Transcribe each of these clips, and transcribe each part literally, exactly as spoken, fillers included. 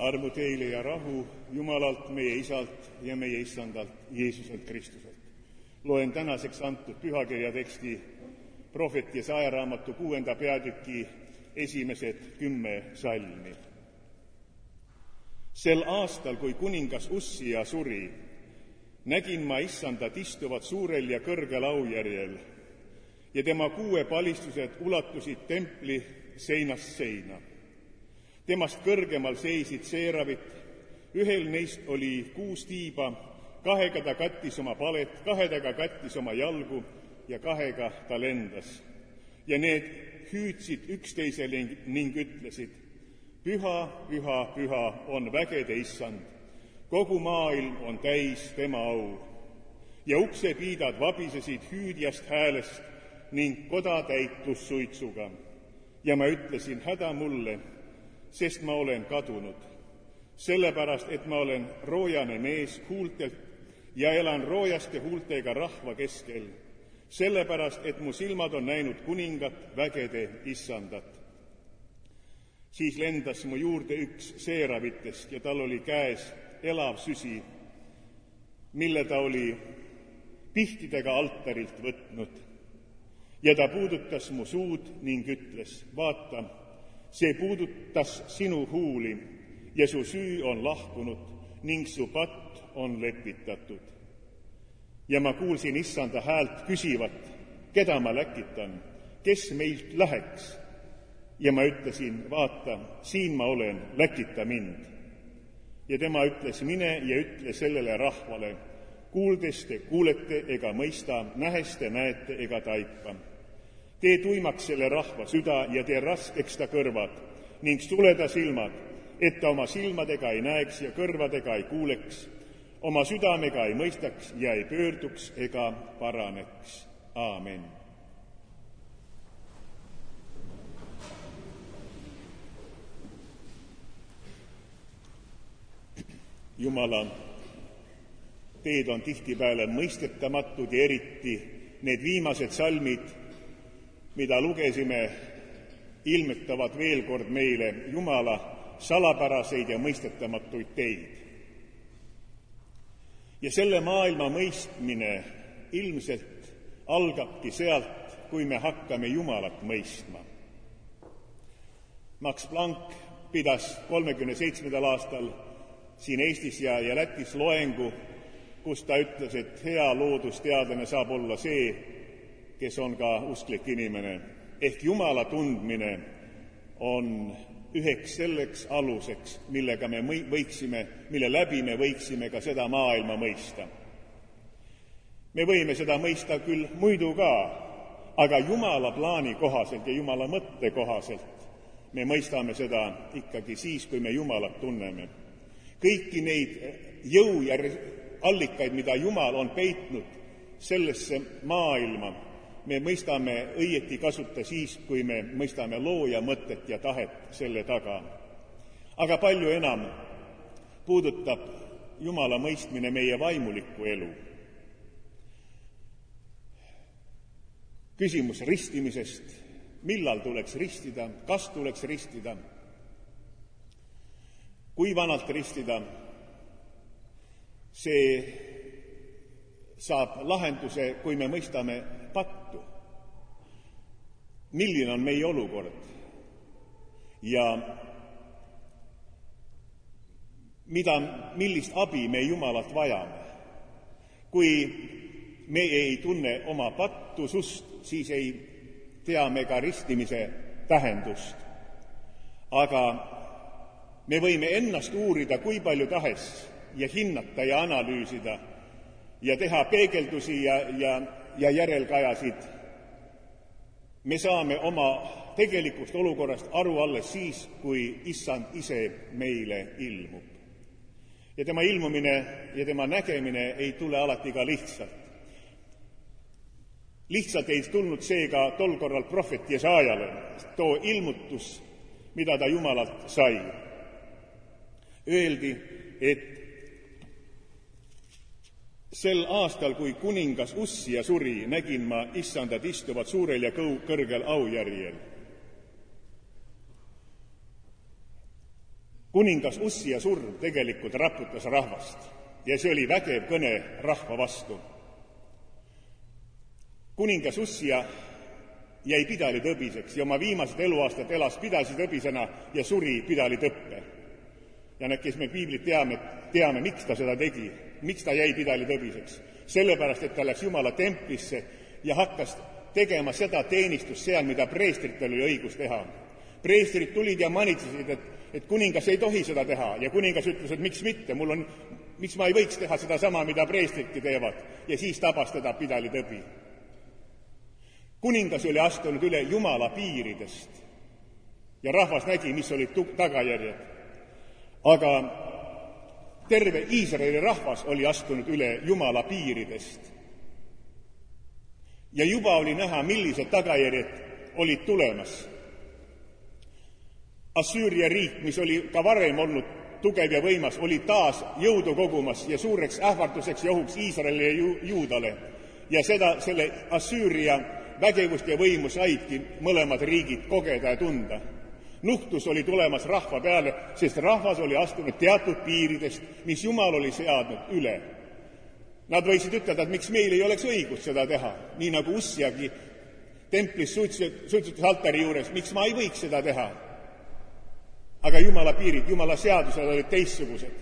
armu teile ja rahu Jumalalt, meie Isalt ja meie Issandalt, Jeesuselt Kristuselt. Loen tänaseks antud pühakirja teksti prohvet Jesaja raamatu kuuenda peatüki esimesed kümme salmi. Sel aastal, kui kuningas Ussia suri, nägin ma Issandat istuvat suurel ja kõrgel aujärjel ja tema kuue palistused ulatusid templi seinast seina. Temast kõrgemal seisid seeravit, ühel neist oli kuus tiiba, kahega ta kattis oma palet, kahega kattis oma jalgu ja kahega ta lendas. Ja need hüüdsid üksteisele ning ütlesid, püha, püha, püha on vägede Issand, kogu maailm on täis tema au. Ja uksepiidad vabisesid hüüdjast häälest ning koda täitus suitsuga. Ja ma ütlesin, häda mulle, sest ma olen kadunud, sellepärast, et ma olen roojane mees huultelt ja elan roojaste huultega rahva keskel, sellepärast, et mu silmad on näinud kuningat, vägede Issandat. Siis lendas mu juurde üks seeravitest ja tal oli käes elav süsi, mille ta oli pihtidega altarilt võtnud. Ja ta puudutas mu suud ning ütles, vaata, see puudutas sinu huuli ja su süü on lahkunud ning su patt on lepitatud. Ja ma kuulsin Issanda häält küsivat, keda ma läkitan, kes meilt läheks? Ja ma ütlesin, vaata, siin ma olen, läkita mind. Ja tema ütles, mine ja ütle sellele rahvale, kuuldes te kuulete ega mõista, nähes te näete ega taipa. Tee tuimaks selle rahva süda ja tee raskeks ta kõrvad ning suleda silmad, et ta oma silmadega ei näeks ja kõrvadega ei kuuleks, oma südamega ei mõistaks ja ei pöörduks ega paraneks. Aamen. Jumala teed on tihtipeale mõistetamatud ja eriti need viimased salmid, mida lugesime, ilmetavad veel kord meile Jumala salapäraseid ja mõistetamatuid teid. Ja selle maailma mõistmine ilmselt algabki sealt, kui me hakkame Jumalat mõistma. Max Planck pidas kolmekümne seitsmendal aastal siin Eestis ja, ja Lätis loengu, kus ta ütles, et hea loodusteadlane saab olla see, kes on ka usklik inimene. Ehk Jumala tundmine on üheks selleks aluseks, millega me võiksime, mille läbi me võiksime ka seda maailma mõista. Me võime seda mõista küll muidu ka, aga Jumala plaani kohaselt ja Jumala mõtte kohaselt me mõistame seda ikkagi siis, kui me Jumalat tunneme. Kõiki neid jõu ja allikaid, mida Jumal on peitnud sellesse maailma, me mõistame õieti kasuta siis, kui me mõistame looja mõtet ja tahet selle taga. Aga palju enam puudutab Jumala mõistmine meie vaimulikku elu. Küsimus ristimisest, millal tuleks ristida, kas tuleks ristida, kui vanalt ristida, see saab lahenduse, kui me mõistame pattu. Milline on meie olukord ja mida, millist abi me Jumalalt vajame. Kui me ei tunne oma pattusust, siis ei tea me ka ristimise tähendust. Aga me võime ennast uurida kui palju tahes ja hinnata ja analüüsida ja teha peegeldusi ja, ja, ja järelkajasid. Me saame oma tegelikust olukorrast aru alles siis, kui Issand ise meile ilmub. Ja tema ilmumine ja tema nägemine ei tule alati ka lihtsalt. Lihtsalt ei tulnud seega tol korral prohvet Jesajale too ilmutus, mida ta Jumalalt sai. Öeldi, et sel aastal, kui kuningas Ussia suri, nägin ma Issandad istuvad suurel ja kõrgel aujärjel. kuningas Ussia surm tegelikult raputas rahvast ja see oli vägev kõne rahva vastu. Kuningas Ussia jäi pidalitõbiseks ja oma viimased eluaastad elas pidalitõbisena ja suri pidalitõppe. Ja need, kes me piiblit teame, teame, miks ta seda tegi, miks ta jäi pidalitõbiseks. Sellepärast, et ta läks Jumala templisse ja hakkas tegema seda teenistust seal, mida preestritel oli õigus teha. Preestrid tulid ja manitsesid, et, et kuningas ei tohi seda teha ja kuningas ütles, et miks mitte, mul on, miks ma ei võiks teha seda sama, mida preestridki teevad, ja siis tabas teda pidalitõbi. Kuningas oli astunud üle Jumala piiridest ja rahvas nägi, mis olid tagajärjed. Aga terve Iisraeli rahvas oli astunud üle Jumala piiridest. Ja juba oli näha, millised tagajärjed olid tulemas. Assüüria riik, mis oli ka varem olnud tugev ja võimas, oli taas jõudu kogumas ja suureks ähvarduseks ja ohuks Iisraelile ja Juudale. Ja seda, selle Assüüria vägevust ja võimu saidki mõlemad riigid kogeda ja tunda. Nuhtus oli tulemas rahva peale, sest rahvas oli astunud teatud piiridest, mis Jumal oli seadnud üle. Nad võisid ütelda, et miks meil ei oleks õigus seda teha, nii nagu Ussiagi templis suitsutusaltari juures, miks ma ei võiks seda teha. Aga Jumala piirid, Jumala seadused olid teistsugused.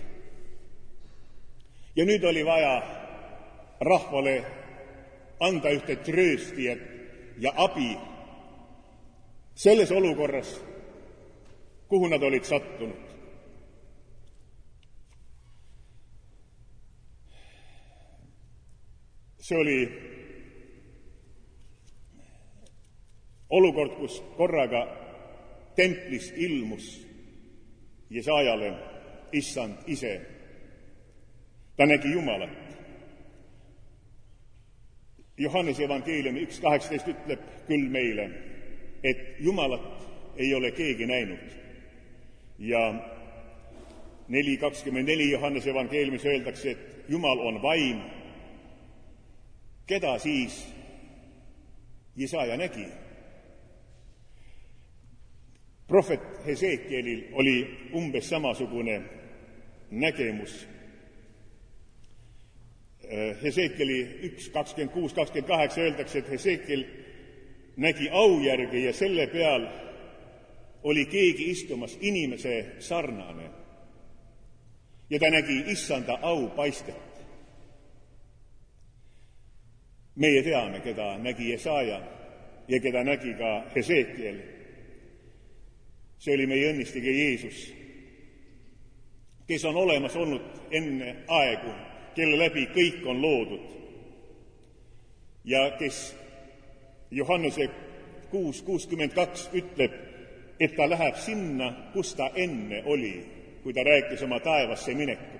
Ja nüüd oli vaja rahvale anda ühte tröösti ja abi selles olukorras, kuhu nad olid sattunud. See oli olukord, kus korraga templis ilmus Jesaajale issand ise. Ta nägi Jumalat. Johannese evangeeliumi üks kaheksateist ütleb küll meile, et Jumalat ei ole keegi näinud. Ja neli kakskümmend neli Johannese evangeeliumis öeldakse, et Jumal on vaim. Keda siis Jesaja nägi? Prohvet Hesekielil oli umbes samasugune nägemus. Hesekieli üks kakskümmend kuus kakskümmend kaheksa öeldakse, et Hesekiel nägi aujärge ja selle peal oli keegi istumas inimese sarnane. Ja ta nägi issanda au paistet. Meie teame, keda nägi Jesaja ja keda nägi ka Hesekiel. See oli meie õnnistige Jeesus, kes on olemas olnud enne aegu, kelle läbi kõik on loodud ja kes Johannese kuus kuuskümmend kaks ütleb, et ta läheb sinna, kus ta enne oli, kui ta rääkis oma taevasse minekut.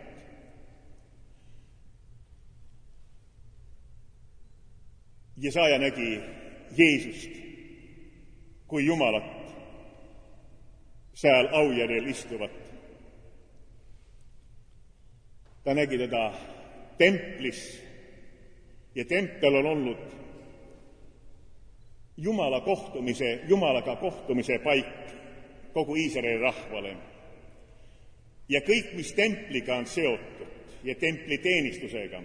Jesaja nägi Jeesust kui Jumalat seal aujärjel istuvat. Ta nägi teda templis ja tempel on olnud Jumala kohtumise, Jumalaga kohtumise paik kogu Iisraeli rahvale. Ja kõik, mis templiga on seotud ja templi teenistusega,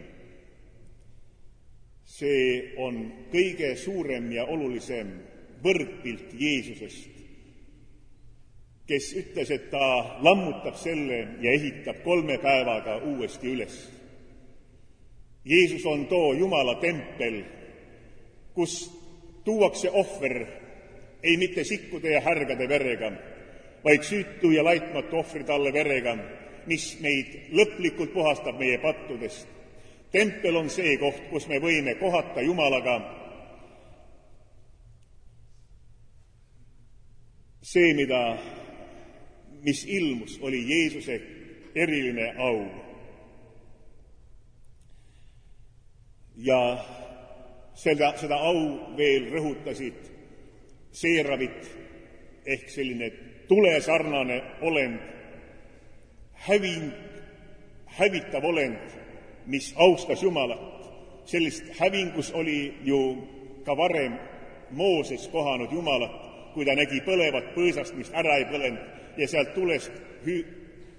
see on kõige suurem ja olulisem võrdpilt Jeesusest, kes ütles, et ta lammutab selle ja ehitab kolme päevaga uuesti üles. Jeesus on too Jumala tempel, kus tuuakse ohver ei mitte sikkude ja härgade verega, vaid süütu ja laitmatu ohvri talle verega, mis meid lõplikult puhastab meie pattudest. Tempel on see koht, kus me võime kohata Jumalaga. See, mida mis ilmus, oli Jeesuse eriline au. Ja seda, seda au veel rõhutasid seeravit ehk selline tulesarnane olend, häving, hävitav olend, mis austas Jumalat. Sellist hävingus oli ju ka varem Mooses kohanud Jumalat, kui ta nägi põlevat põõsast, mis ära ei põlenud, ja sealt tulest hü-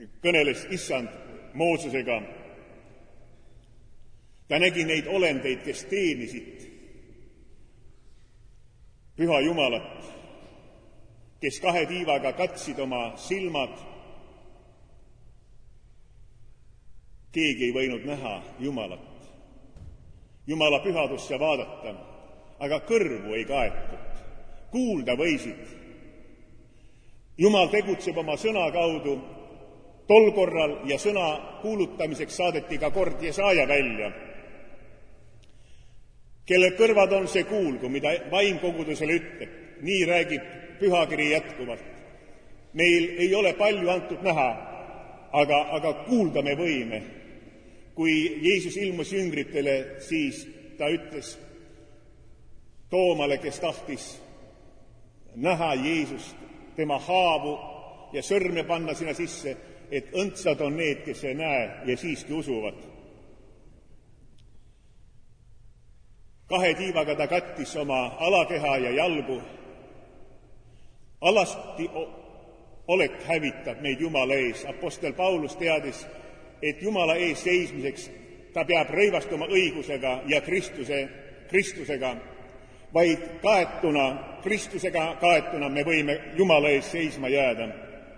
kõneles issand Moosesega. Ta nägi neid olendeid, kes teenisid püha Jumalat, kes kahe tiivaga katsid oma silmad. Keegi ei võinud näha Jumalat, Jumala pühadusse vaadata, aga kõrvu ei kaetud, kuulda võisid. Jumal tegutseb oma sõna kaudu tol korral ja sõna kuulutamiseks saadeti ka kord Jesaaja välja, kelle kõrvad on see kuulgu, mida vaim kogudusele ütleb. Nii räägib pühakiri jätkuvalt. Meil ei ole palju antud näha, aga, aga kuulda me võime. Kui Jeesus ilmus jüngritele, siis ta ütles Toomale, kes tahtis näha Jeesust, tema haavu ja sõrme panna sinna sisse, et õndsad on need, kes ei näe ja siiski usuvad. Kahe tiivaga ta kattis oma alakeha ja jalgu. Alasti olek hävitab meid Jumala ees. Apostel Paulus teadis, et Jumala ees seismiseks ta peab rõivastuma õigusega ja Kristuse, Kristusega, vaid kaetuna, Kristusega kaetuna me võime Jumala ees seisma jääda.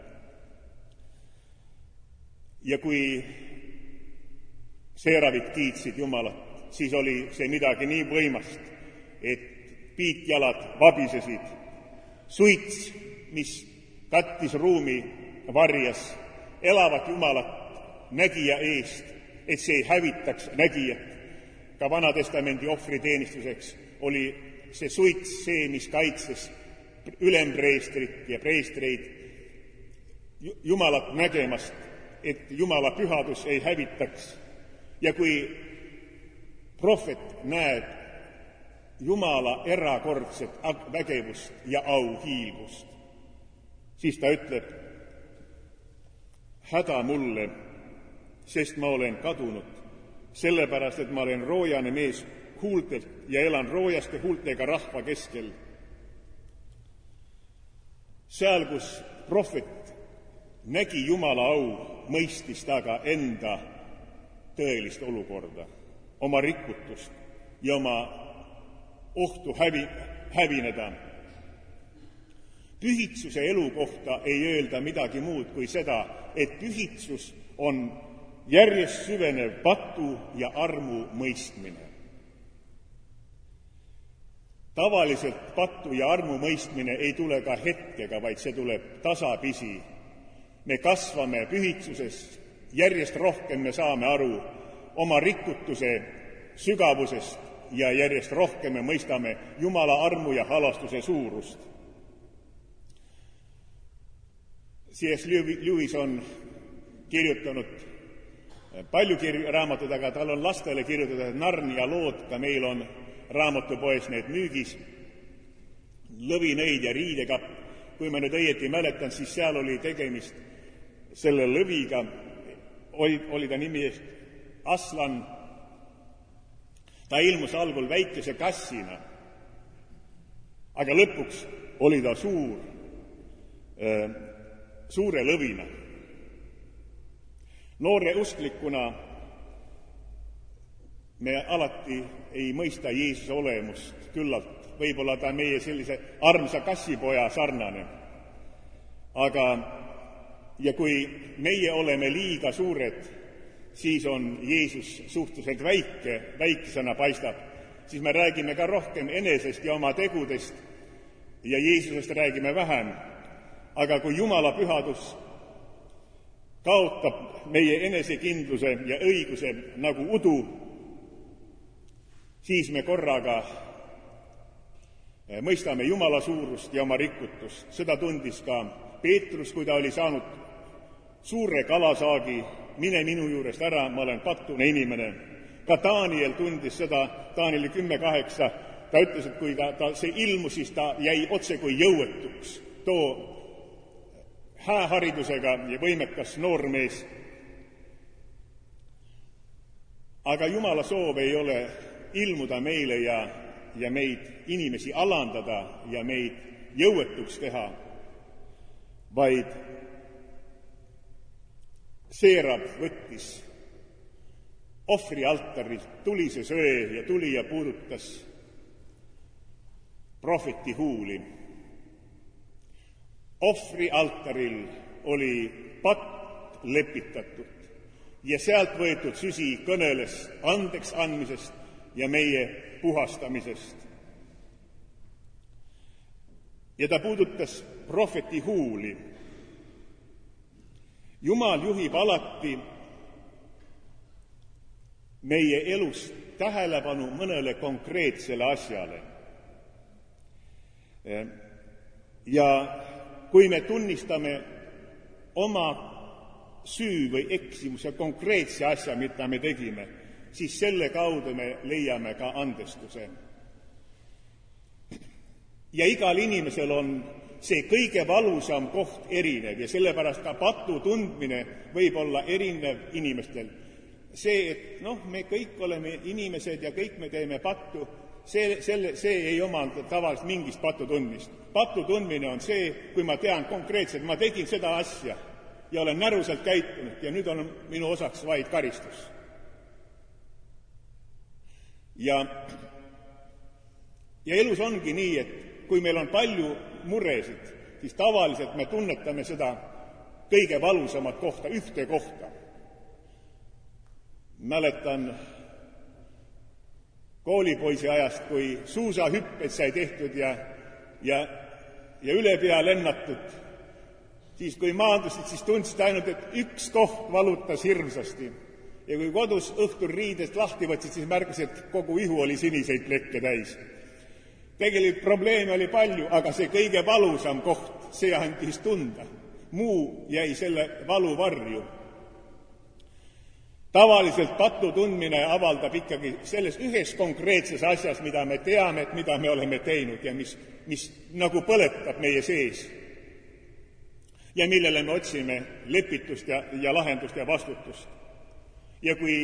Ja kui seeravid kiitsid Jumalat, siis oli see midagi nii võimast, et piitjalad vabisesid. Suits, mis kattis ruumi, varjas elavat Jumalat nägija eest, et see ei hävitaks nägijat. Ka Vanatestamendi ohvriteenistuseks oli see suits see, mis kaitses ülempreestrit ja preestreid Jumalat nägemast, et Jumala pühadus ei hävitaks. Ja kui prohvet näeb Jumala erakordset vägevust ja auhiilgust, siis ta ütleb, häda mulle, sest ma olen kadunud, sellepärast, et ma olen roojane mees huultelt ja elan roojaste huultega rahva keskel. Seal, kus prohvet nägi Jumala au, mõistis ta ka enda tõelist olukorda, oma rikutust ja oma ohtu hävi, hävineda. Pühitsuse elu kohta ei öelda midagi muud kui seda, et pühitsus on järjest süvenev patu ja armu mõistmine. Tavaliselt patu ja armu mõistmine ei tule ka hetkega, vaid see tuleb tasapisi. Me kasvame pühitsusest, järjest rohkem me saame aru oma rikutuse sügavusest ja järjest rohkem me mõistame Jumala armu ja halastuse suurust. C S Lewis on kirjutanud palju kirju, raamatud, aga tal on lastele kirjutatud Narnia lood, ka meil on raamatupoes need müügis, lõvinõid ja riidekapp. Kui ma nüüd õieti mäletan, siis seal oli tegemist selle lõviga, oli, oli ta nimi Aslan. Ta ilmus algul väikese kassina, aga lõpuks oli ta suur, suure lõvina. Noore usklikuna me alati ei mõista Jeesuse olemust küllalt. Võib-olla ta on meie sellise armsa kassipoja sarnane. Aga, ja kui meie oleme liiga suured, siis on Jeesus suhteliselt väike, väikesena paistab, siis me räägime ka rohkem enesest ja oma tegudest ja Jeesusest räägime vähem. Aga kui Jumala pühadus kaotab meie enesekindluse ja õiguse nagu udu, siis me korraga mõistame Jumala suurust ja oma rikutust. Seda tundis ka Peetrus, kui ta oli saanud suure kalasaagi, mine minu juurest ära, ma olen patune inimene. Ka Daniel tundis seda, Danieli kümme kaheksa, ta ütles, et kui ta, ta see ilmus, siis ta jäi otse kui jõuetuks. Too hääharidusega ja võimekas noormees. Aga Jumala soov ei ole ilmuda meile ja, ja meid inimesi alandada ja meid jõuetuks teha, vaid Seerab võttis ohvrialtarilt tulise söe ja tuli ja puudutas prohveti huuli. Ohvrialtaril oli patt lepitatud ja sealt võetud süsi kõneles andeks andmisest ja meie puhastamisest. Ja ta puudutas prohveti huuli. Jumal juhib alati meie elus tähelepanu mõnele konkreetsele asjale. Ja kui me tunnistame oma süü või eksimuse konkreetse asja, mida me tegime, siis selle kaudu me leiame ka andestuse. Ja igal inimesel on see kõige valusam koht erinev ja sellepärast ka patu tundmine võib olla erinev inimestel. See, et noh, me kõik oleme inimesed ja kõik me teeme pattu, see, selle, see ei omanda tavaliselt mingist patu tundmist. Patu tundmine on see, kui ma tean konkreetselt, ma tegin seda asja ja olen näruselt käitunud ja nüüd on minu osaks vaid karistus. Ja, ja elus ongi nii, et kui meil on palju muresid, siis tavaliselt me tunnetame seda kõige valusamat kohta, ühte kohta. Mäletan koolipoisi ajast, kui suusahüpped sai tehtud ja, ja, ja üle pea lennatud, siis kui maandusid, siis tundsid ainult, et üks koht valutas hirmsasti. Ja kui kodus õhtul riidest lahti võtsid, siis märkasid, et kogu ihu oli siniseid plekke täis. Tegelikult probleeme oli palju, aga see kõige valusam koht, see andis tunda. Muu jäi selle valu varju. Tavaliselt patu tundmine avaldab ikkagi selles ühes konkreetses asjas, mida me teame, et mida me oleme teinud ja mis, mis nagu põletab meie sees. Ja millele me otsime lepitust ja, ja lahendust ja vastutust. Ja kui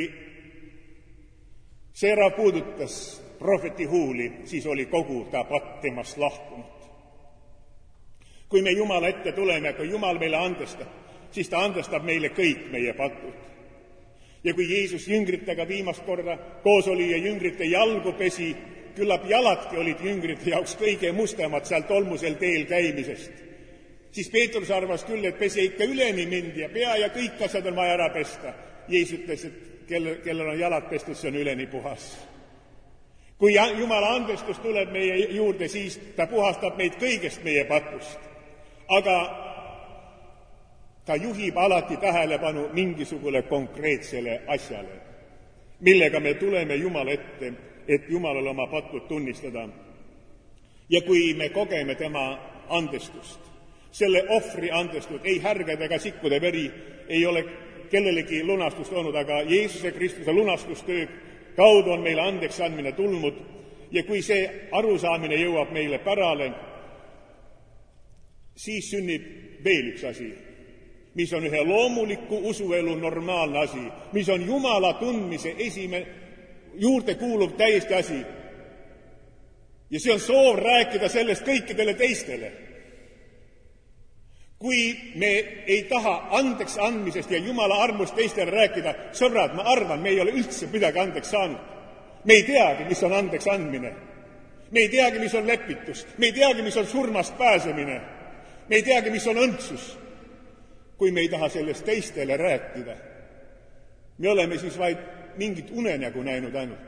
Seera puudutas prohveti huuli, siis oli kogu ta patt temast lahkunud. Kui me Jumala ette tuleme, kui Jumal meile andestab, siis ta andestab meile kõik meie patud. Ja kui Jeesus jüngritega viimast korda koos oli ja jüngrite jalgu pesi, küllap jaladki olid jüngrite jaoks kõige mustemad seal tolmusel teel käimisest. Siis Peetrus arvas küll, et pesi ikka üleni mind ja pea ja kõik asjad on vaja ära pesta. Jeesus ütles, et kellel, kellel on jalad pestud, see on üleni puhas. Kui Jumala andestus tuleb meie juurde, siis ta puhastab meid kõigest meie patust. Aga ta juhib alati tähelepanu mingisugule konkreetsele asjale, millega me tuleme Jumala ette, et Jumalale oma patud tunnistada. Ja kui me kogeme tema andestust, selle ohvri andestust, ei härgede ega sikkude veri ei ole kellelegi lunastust olnud, aga Jeesuse Kristuse lunastustöö kaudu on meile andeks andmine tulnud ja kui see arusaamine jõuab meile pärale, siis sünnib veel üks asi, mis on ühe loomuliku usuelu normaalne asi, mis on Jumala tundmise esimene juurde kuuluv täiesti asi. Ja see on soov rääkida sellest kõikidele teistele. Kui me ei taha andeks andmisest ja Jumala armust teistele rääkida, sõbrad, ma arvan, me ei ole üldse midagi andeks saanud. Me ei teagi, mis on andeks andmine. Me ei teagi, mis on lepitus. Me ei teagi, mis on surmast pääsemine. Me ei teagi, mis on õndsus. Kui me ei taha sellest teistele rääkida, me oleme siis vaid mingit unenägu näinud ainult.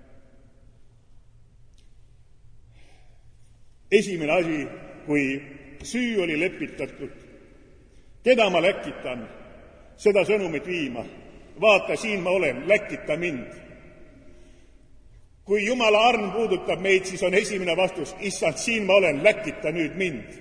Esimene asi, kui süü oli lepitatud, keda ma läkitan, seda sõnumit viima. Vaata, siin ma olen, läkita mind. Kui Jumala arm puudutab meid, siis on esimene vastus, issand, siin ma olen, läkita nüüd mind.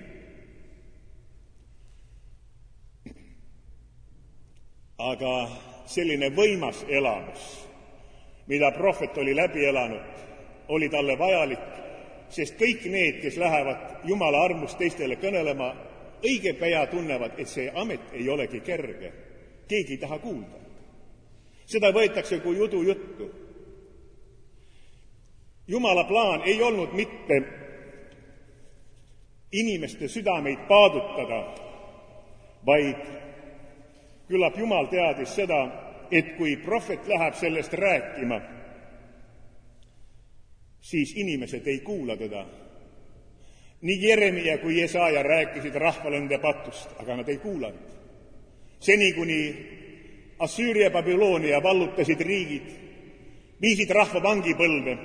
Aga selline võimas elamus, mida prohvet oli läbi elanud, oli talle vajalik, sest kõik need, kes lähevad Jumala armust teistele kõnelema, õige pea tunnevad, et see amet ei olegi kerge. Keegi ei taha kuulda. Seda võetakse kui judu juttu. Jumala plaan ei olnud mitte inimeste südameid paadutada, vaid Küllap Jumal teadis seda, et kui prohvet läheb sellest rääkima, siis inimesed ei kuula teda. Nii Jeremia kui Jesaja rääkisid rahvale nende patust, aga nad ei kuulanud. Seni kuni Assüüria ja Babyloonia vallutasid riigid, viisid rahva vangipõlve.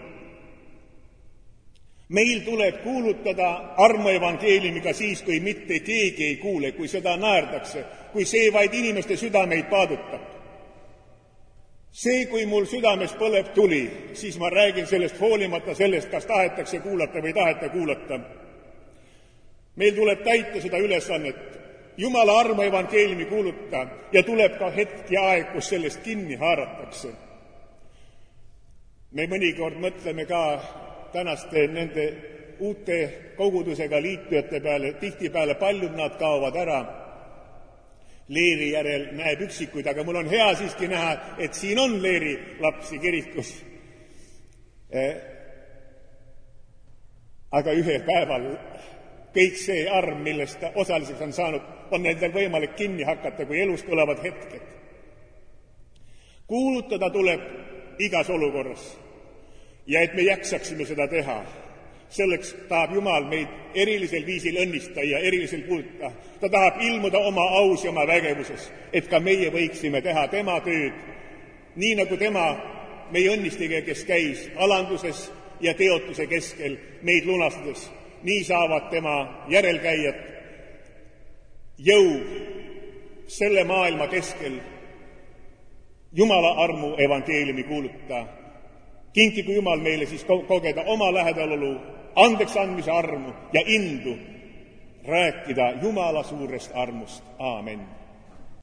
Meil tuleb kuulutada armuevangeeliumiga siis, kui mitte keegi ei kuule, kui seda naerdakse, kui see vaid inimeste südameid paadutab. See, kui mul südames põleb tuli, siis ma räägin sellest hoolimata sellest, kas tahetakse kuulata või taheta kuulata. Meil tuleb täita seda ülesannet, Jumala armuevangeeliumi kuuluta ja tuleb ka hetk ja aeg, kus sellest kinni haaratakse. Me mõnikord mõtleme ka tänaste nende uute kogudusega liitujate peale, tihtipeale paljud nad kaovad ära. Leeri järel näeb üksikuid, aga mul on hea siiski näha, et siin on Leeri lapsi kirikus. Aga ühel päeval kõik see arm, millest ta osaliseks on saanud, on nendel võimalik kinni hakata, kui elus tulevad hetked. Kuulutada tuleb igas olukorras. Ja et me jaksaksime seda teha, selleks tahab Jumal meid erilisel viisil õnnistada ja erilisel kuulutada. Ta tahab ilmuda oma aus ja oma vägevuses, et ka meie võiksime teha tema tööd, nii nagu tema meie õnnistige, kes käis alanduses ja teotuse keskel meid lunastades. Nii saavad tema järelkäijad jõu selle maailma keskel Jumala armu evangeeliumi kuulutada. Kinkigu Jumal meile siis kogeda oma lähedalolu, andeks andmise armu ja indu rääkida Jumala suurest armust. Aamen.